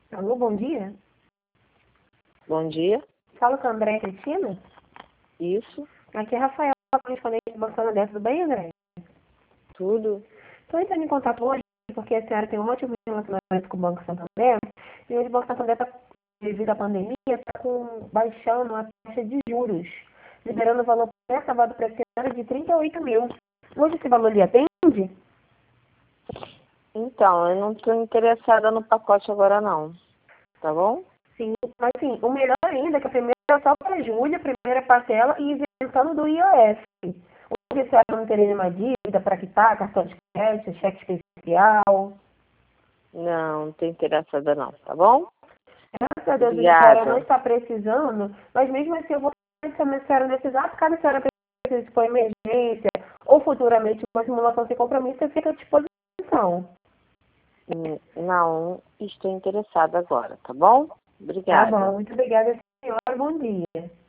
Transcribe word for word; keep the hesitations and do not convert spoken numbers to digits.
Alô, bom dia. Bom dia. Fala com a André Cristina. Isso, Aqui é Rafael, correspondente do Banco Santander. Tudo bem, André? tudo. Estou entrando em contato hoje porque a senhora tem um ótimo relacionamento com o Banco Santander e hoje o Banco Santander, tá, devido à pandemia, está baixando a taxa de juros, liberando o valor pré-acabado para esse ano de trinta e oito mil. Hoje esse valor lhe atende? Então, eu não estou interessada no pacote agora não, tá bom? Sim, mas sim, o melhor ainda é que a primeira é só para julho, a primeira parcela e isentando do I O F. Hoje a senhora não teria nenhuma dívida para quitar, cartão de crédito, cheque especial. Não, não estou interessada não, tá bom? Graças a Deus a senhora não Obrigada. está precisando, mas mesmo assim eu vou chamar a senhora nesse exato caso a senhora precise de for emergência ou futuramente uma simulação sem compromisso, eu fico à disposição. Hum, Não estou interessada agora, tá bom? Tá Obrigada. bom, muito obrigada, senhora. Bom dia.